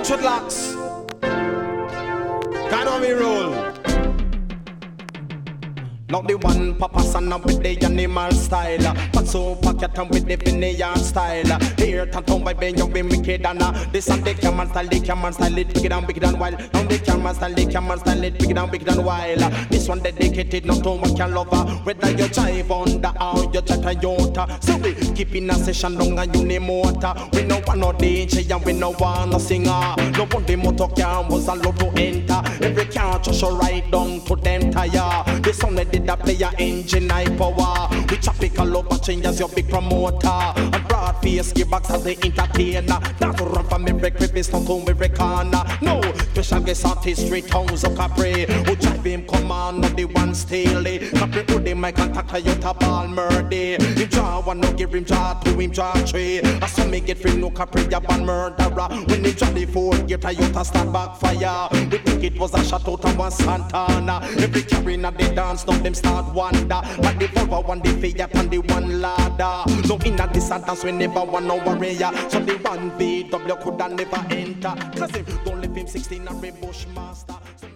dreadlocks. Kind of me roll. Not the one Papa Sana with the animal style. But so pocket and with the vineyard style. Here Tanton by Ben, you be wicked and this and the camera style, the camera style it wicked and wild. Now the camera style it wicked and wild. This one dedicated not to one can lover. Whether you drive on the or you chat a Toyota. So we keep in a session long and you need motor. We no want no DJ and we no want no singer. No one the motor car was allowed to enter. Every car just right down to them tire. This one that play your engine high power. We tropical over changes your big promoter. And broad face gearbox as the entertainer. That to run from every crevice not to every corner. No special guest artist straight house of Capri. Who drive him command not the one steely. Capri who the mic contact you to ball murder. Him draw one no give him draw two him draw three. As some me get free no Capri a band murderer. When he draw the fourth gear to you to start backfire. We think it was a shot out of one Santana. Every carry at the dance now them start wonder. Like the Volvo one the Fiat and the one Lada. No in a this dance we never want no warrior. So the one VW coulda never enter. Cause him don't leave him 16 and Bushmaster.